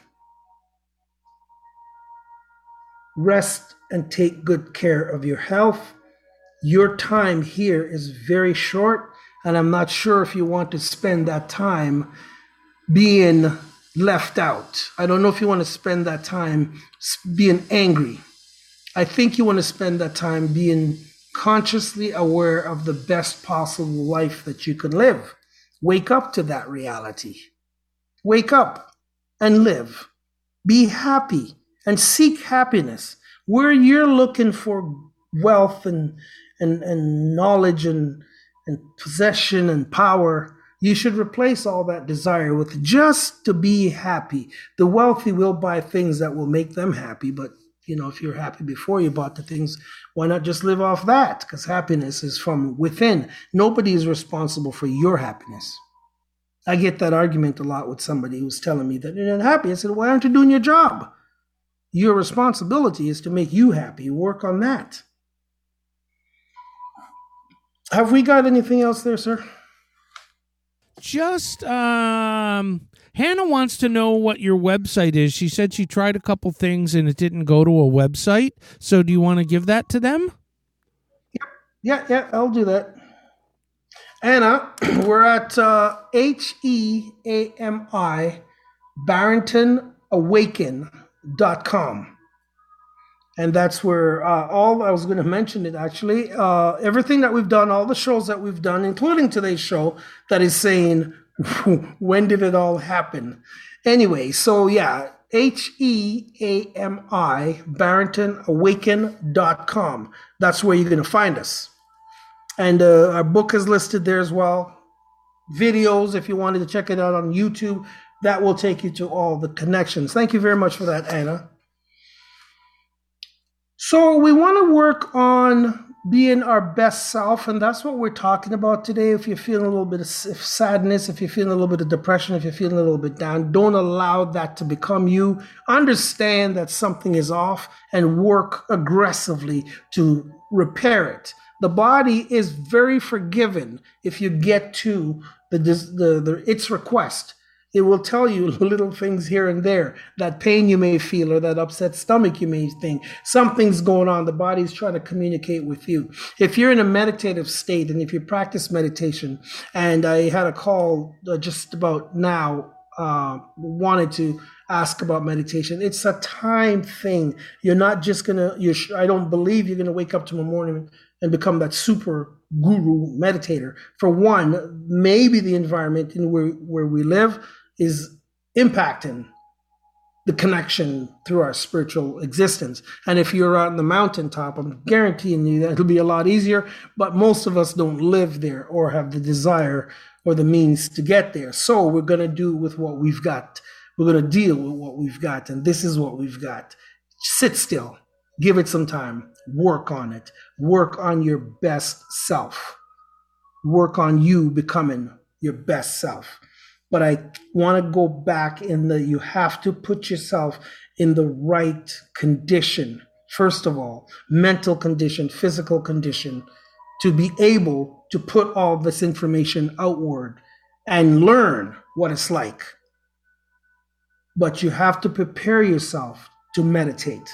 Rest and take good care of your health. Your time here is very short, and I'm not sure if you want to spend that time being left out. I don't know if you want to spend that time being angry. I think you want to spend that time being consciously aware of the best possible life that you can live. Wake up to that reality. Wake up and live. Be happy and seek happiness. Where you're looking for wealth and and, and knowledge and, and possession and power, you should replace all that desire with just to be happy. The wealthy will buy things that will make them happy, but you know, if you're happy before you bought the things, why not just live off that? Because happiness is from within. Nobody is responsible for your happiness. I get that argument a lot with somebody who's telling me that you're not happy. I said, why aren't you doing your job? Your responsibility is to make you happy. Work on that. Have we got anything else there, sir? Just, um, Hannah wants to know what your website is. She said she tried a couple things and it didn't go to a website. So do you want to give that to them? Yeah, yeah, I'll do that. Anna, we're at uh, H E A M I, Barrington Awaken dot com. And that's where uh, all, I was going to mention it actually, uh, everything that we've done, all the shows that we've done, including today's show that is saying, when did it all happen? Anyway, so yeah, H E A M I, Barrington Awaken dot com. That's where you're going to find us. And uh, our book is listed there as well. Videos, if you wanted to check it out on YouTube, that will take you to all the connections. Thank you very much for that, Anna. So we want to work on being our best self, and that's what we're talking about today. If you're feeling a little bit of sadness, if you're feeling a little bit of depression, if you're feeling a little bit down, don't allow that to become you. Understand that something is off and work aggressively to repair it. The body is very forgiving if you get to the, the, the its request. It will tell you little things here and there, that pain you may feel or that upset stomach you may think. Something's going on. The body's trying to communicate with you. If you're in a meditative state and if you practice meditation, and I had a call uh, just about now, uh, wanted to ask about meditation. It's a time thing. You're not just going to, you I don't believe you're going to wake up tomorrow morning and become that super guru meditator. For one, maybe the environment in where, where we live is impacting the connection through our spiritual existence. And if you're out on the mountaintop, I'm guaranteeing you that it'll be a lot easier, but most of us don't live there or have the desire or the means to get there. So we're going to do with what we've got. We're going to deal with what we've got, and this is what we've got. Sit still. Give it some time. Work on it. Work on your best self. Work on you becoming your best self. But I want to go back in the, you have to put yourself in the right condition. First of all, mental condition, physical condition, to be able to put all this information outward and learn what it's like. But you have to prepare yourself to meditate.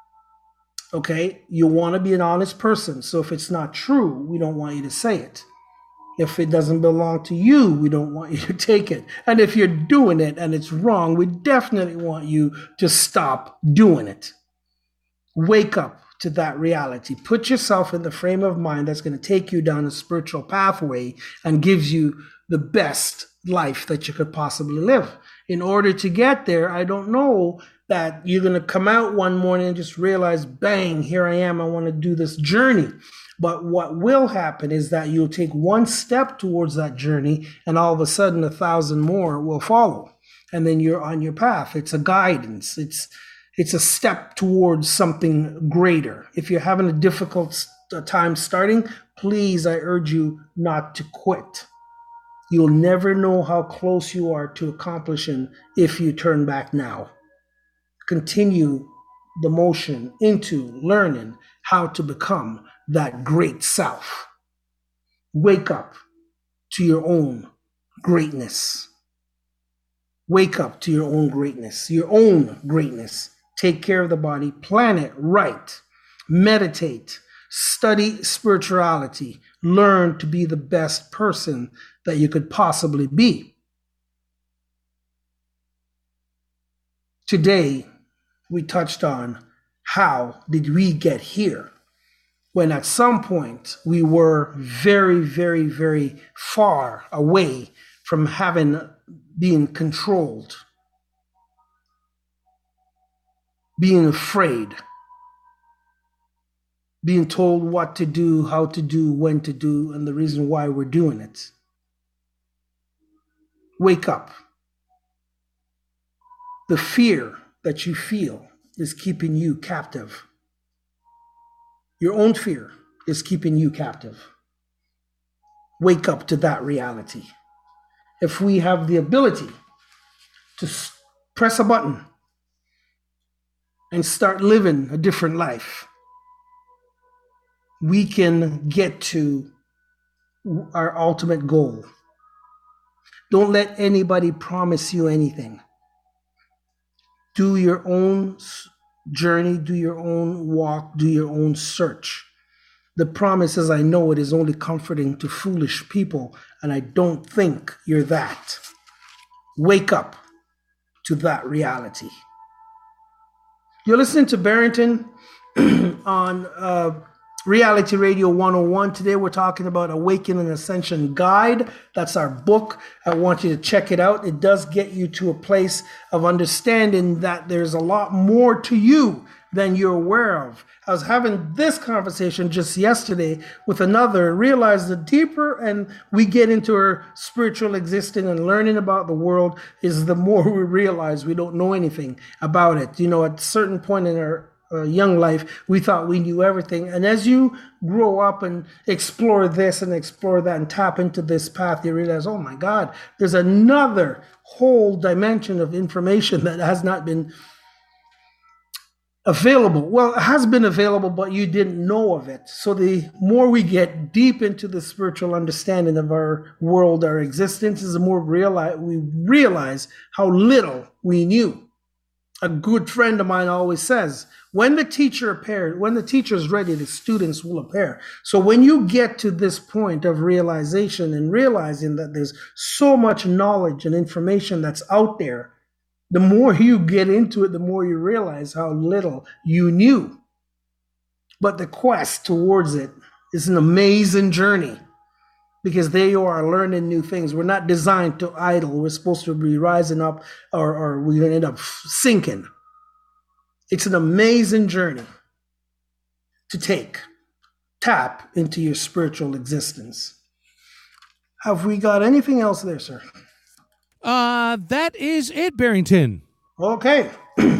Okay? You want to be an honest person. So if it's not true, we don't want you to say it. If it doesn't belong to you, we don't want you to take it. And if you're doing it and it's wrong, we definitely want you to stop doing it. Wake up to that reality. Put yourself in the frame of mind that's going to take you down a spiritual pathway and gives you the best life that you could possibly live. In order to get there, I don't know that you're going to come out one morning and just realize, bang, here I am. I want to do this journey. But what will happen is that you'll take one step towards that journey, and all of a sudden a thousand more will follow. And then you're on your path. It's a guidance. It's it's a step towards something greater. If you're having a difficult time starting, please, I urge you not to quit. You'll never know how close you are to accomplishing if you turn back now. Continue the motion into learning how to become that great self. Wake up to your own greatness. Wake up to your own greatness, your own greatness. Take care of the body, plan it right, meditate, study spirituality, learn to be the best person that you could possibly be. Today, we touched on how did we get here, when at some point we were very, very, very far away from having being controlled, being afraid, being told what to do, how to do, when to do, and the reason why we're doing it. Wake up. The fear that you feel is keeping you captive. Your own fear is keeping you captive. Wake up to that reality. If we have the ability to press a button and start living a different life, we can get to our ultimate goal. Don't let anybody promise you anything. Do your own journey, do your own walk, do your own search. The promise, as I know it, is only comforting to foolish people, and I don't think you're that. Wake up to that reality. You're listening to Barrington on uh, Reality Radio one oh one. Today we're talking about Awakening Ascension Guide. That's our book. I want you to check it out. It does get you to a place of understanding that there's a lot more to you than you're aware of. I was having this conversation just yesterday with another, realized the deeper and we get into our spiritual existing and learning about the world is the more we realize we don't know anything about it. You know, at a certain point in our uh, young life, we thought we knew everything. And as you grow up and explore this and explore that and tap into this path, you realize, oh my God, there's another whole dimension of information that has not been available. Well, it has been available, but you didn't know of it. So the more we get deep into the spiritual understanding of our world, our existence, is the more realize, we realize how little we knew. A good friend of mine always says, when the teacher appears, when the teacher is ready, the students will appear. So when you get to this point of realization and realizing that there's so much knowledge and information that's out there, the more you get into it, the more you realize how little you knew. But the quest towards it is an amazing journey, because there you are learning new things. We're not designed to idle. We're supposed to be rising up, or, or we're going to end up sinking. It's an amazing journey to take. Tap into your spiritual existence. Have we got anything else there, sir? Uh, that is it, Barrington. Okay.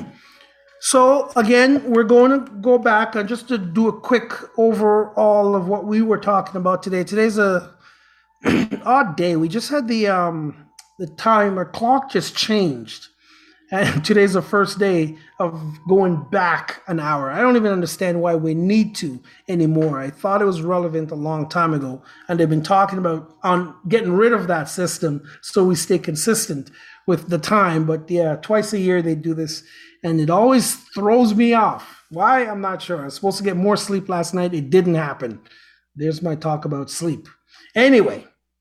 So again, we're going to go back and just to do a quick overall of what we were talking about today. Today's a odd day. We just had the um the time, our clock just changed. And today's the first day of going back an hour. I don't even understand why we need to anymore. I thought it was relevant a long time ago, and they've been talking about on getting rid of that system so we stay consistent with the time. But yeah, twice a year they do this, and it always throws me off. Why? I'm not sure. I was supposed to get more sleep last night. It didn't happen. There's my talk about sleep. Anyway,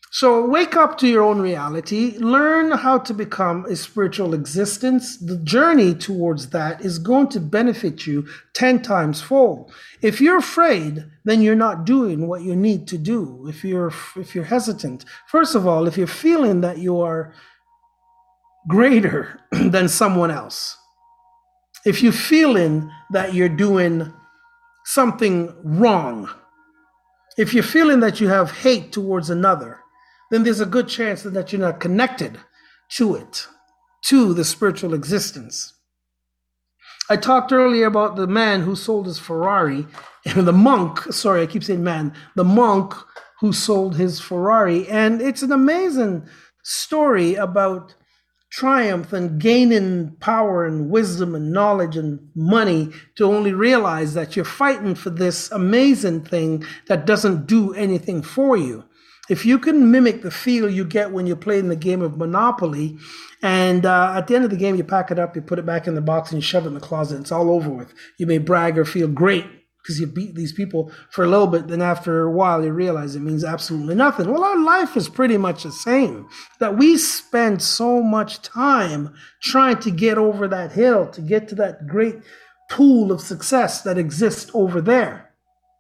So wake up to your own reality, learn how to become a spiritual existence. The journey towards that is going to benefit you ten times fold. If you're afraid, then you're not doing what you need to do. If you're if you're hesitant, first of all, if you're feeling that you are greater than someone else, if you're feeling that you're doing something wrong, if you're feeling that you have hate towards another, then there's a good chance that you're not connected to it, to the spiritual existence. I talked earlier about the man who sold his Ferrari, and the monk, sorry, I keep saying man, the monk who sold his Ferrari. And it's an amazing story about triumph and gaining power and wisdom and knowledge and money to only realize that you're fighting for this amazing thing that doesn't do anything for you. If you can mimic the feel you get when you're playing the game of Monopoly, and uh, at the end of the game, you pack it up, you put it back in the box, and you shove it in the closet, it's all over with. You may brag or feel great because you beat these people for a little bit, then after a while, you realize it means absolutely nothing. Well, our life is pretty much the same, that we spend so much time trying to get over that hill, to get to that great pool of success that exists over there,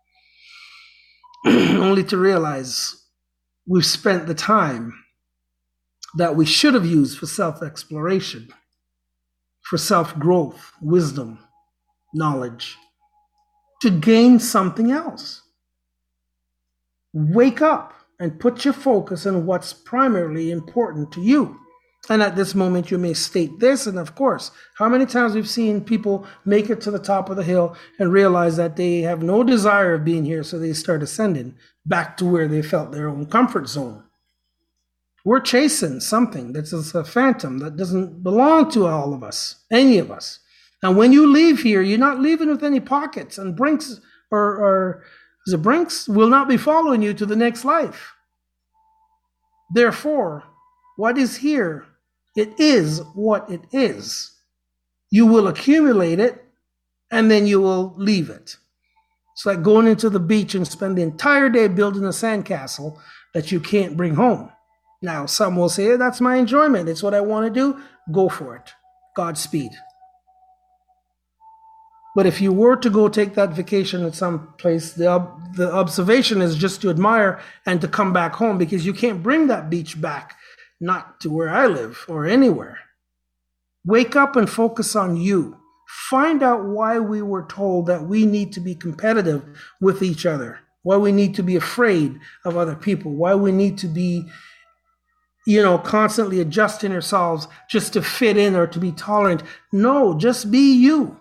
only to realize we've spent the time that we should have used for self-exploration, for self-growth, wisdom, knowledge, to gain something else. Wake up and put your focus on what's primarily important to you. And at this moment, you may state this, and of course, how many times we've seen people make it to the top of the hill and realize that they have no desire of being here, so they start ascending back to where they felt their own comfort zone. We're chasing something that's a phantom that doesn't belong to all of us, any of us. And when you leave here, you're not leaving with any pockets, and Brinks, or, or is it Brinks, will not be following you to the next life. Therefore, what is here, it is what it is. You will accumulate it, and then you will leave it. It's like going into the beach and spend the entire day building a sandcastle that you can't bring home. Now, some will say, that's my enjoyment. It's what I want to do. Go for it. Godspeed. But if you were to go take that vacation at some place, the, ob- the observation is just to admire and to come back home, because you can't bring that beach back, not to where I live or anywhere. Wake up and focus on you. Find out why we were told that we need to be competitive with each other, why we need to be afraid of other people, why we need to be, you know, constantly adjusting ourselves just to fit in or to be tolerant. No, just be you.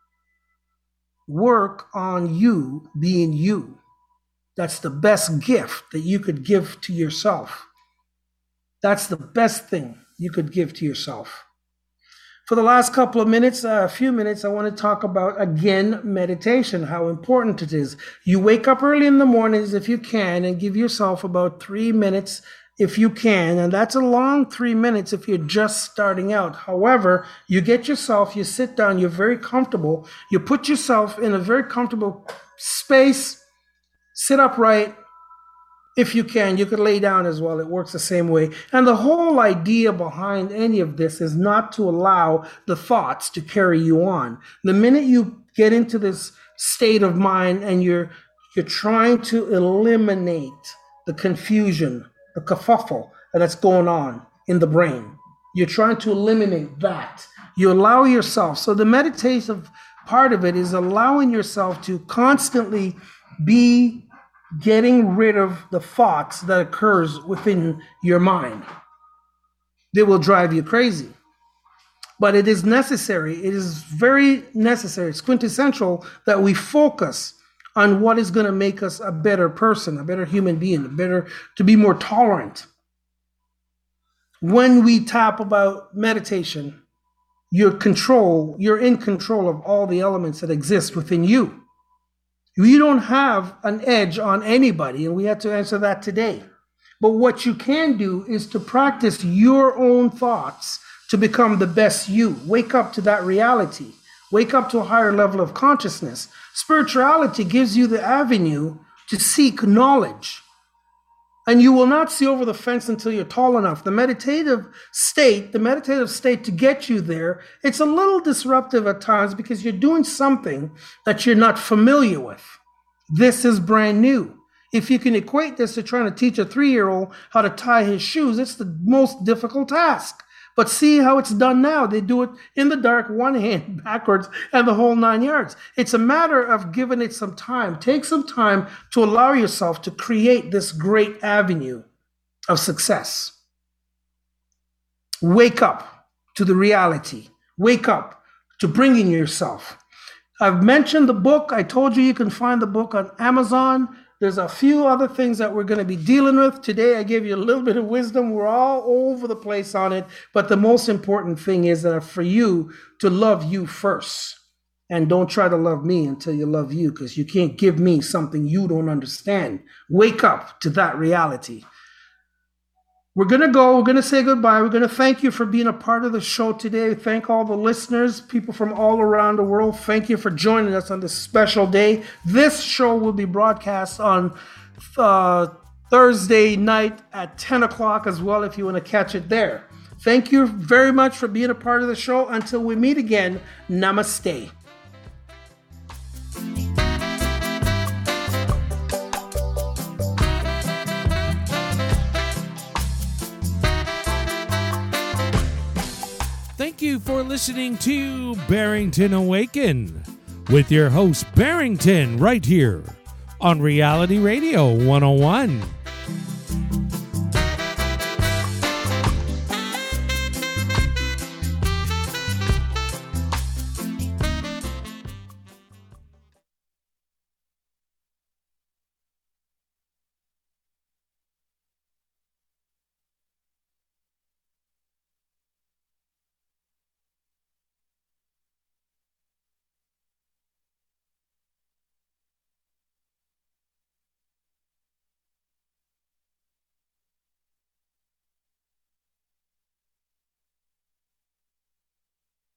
Work on you being you. That's the best gift that you could give to yourself. That's the best thing you could give to yourself. For the last couple of minutes, uh, a few minutes, I want to talk about, again, meditation, how important it is. You wake up early in the mornings if you can, and give yourself about three minutes if you can. And that's a long three minutes if you're just starting out. However, you get yourself, you sit down, you're very comfortable. You put yourself in a very comfortable space, sit upright. If you can, you could lay down as well. It works the same way. And the whole idea behind any of this is not to allow the thoughts to carry you on. The minute you get into this state of mind and you're you're trying to eliminate the confusion, the kerfuffle that's going on in the brain, you're trying to eliminate that. You allow yourself. So the meditative part of it is allowing yourself to constantly be getting rid of the thoughts that occurs within your mind. They will drive you crazy. But it is necessary. It is very necessary. It's quintessential that we focus on what is going to make us a better person, a better human being, a better, to be more tolerant. When we tap about meditation, you're control, you're in control of all the elements that exist within you. You don't have an edge on anybody, and we have to answer that today. But what you can do is to practice your own thoughts to become the best you. Wake up to that reality. Wake up to a higher level of consciousness. Spirituality gives you the avenue to seek knowledge. And you will not see over the fence until you're tall enough. The meditative state, the meditative state to get you there, it's a little disruptive at times because you're doing something that you're not familiar with. This is brand new. If you can equate this to trying to teach a three-year-old how to tie his shoes, it's the most difficult task. But see how it's done now. They do it in the dark, one hand backwards, and the whole nine yards. It's a matter of giving it some time. Take some time to allow yourself to create this great avenue of success. Wake up to the reality. Wake up to bringing yourself. I've mentioned the book. I told you you can find the book on Amazon. There's a few other things that we're going to be dealing with. Today, I gave you a little bit of wisdom. We're all over the place on it. But the most important thing is that for you to love you first. And don't try to love me until you love you, because you can't give me something you don't understand. Wake up to that reality. We're going to go. We're going to say goodbye. We're going to thank you for being a part of the show today. Thank all the listeners, people from all around the world. Thank you for joining us on this special day. This show will be broadcast on uh, Thursday night at ten o'clock as well, if you want to catch it there. Thank you very much for being a part of the show. Until we meet again, namaste. Thank you for listening to Barrington Awaken with your host Barrington right here on Reality Radio one oh one.